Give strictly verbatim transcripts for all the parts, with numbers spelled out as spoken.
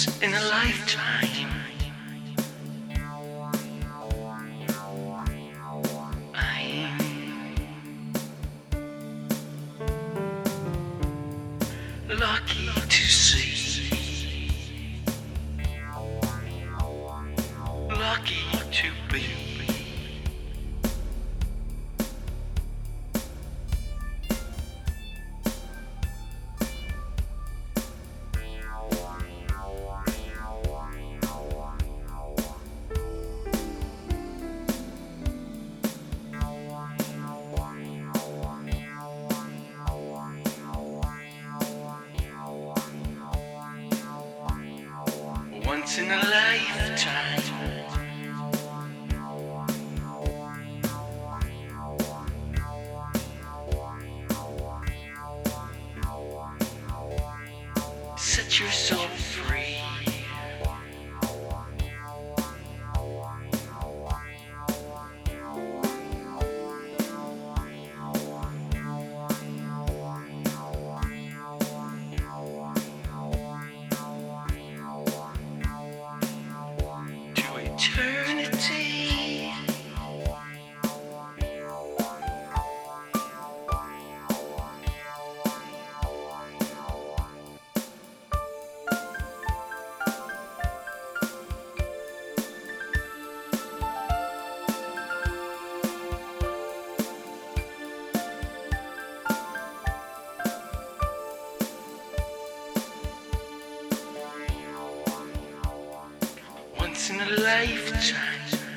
in a lifetime. I'm lucky to see, lucky to be. Once in a lifetime. Set your soul free. Eternity. Once in a lifetime.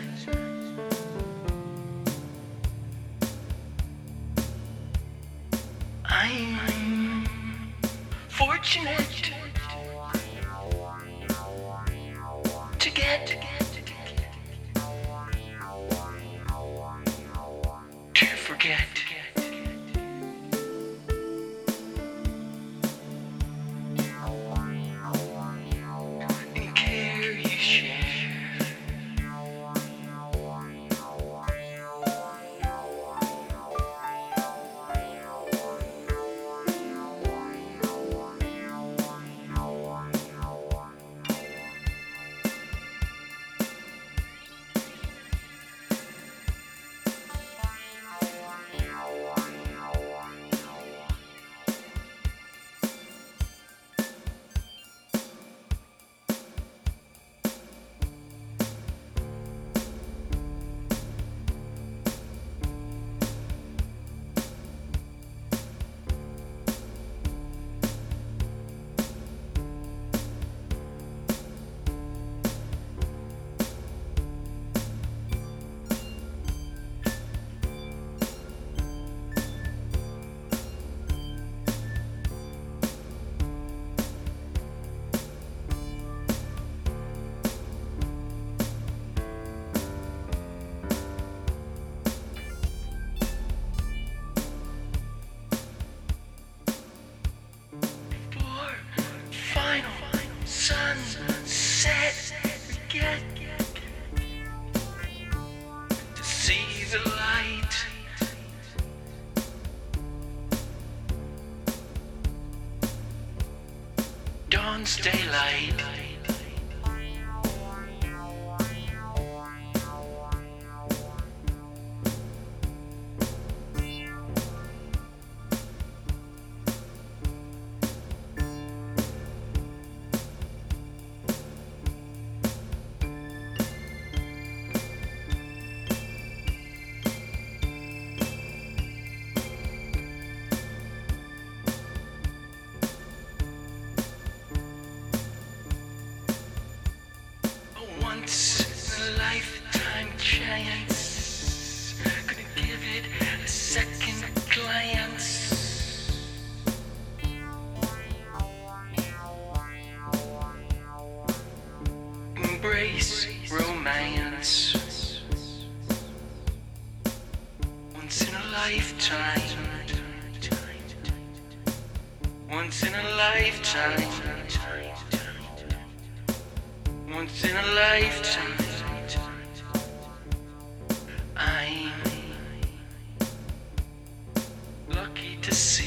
I'm fortunate to get to forget. And care you share. Sunset, get to see the light. Dawn's daylight. Once in a lifetime chance, gonna give it a second glance. Embrace romance. Once in a lifetime. Once in a lifetime. Once in a lifetime. I'm lucky to see.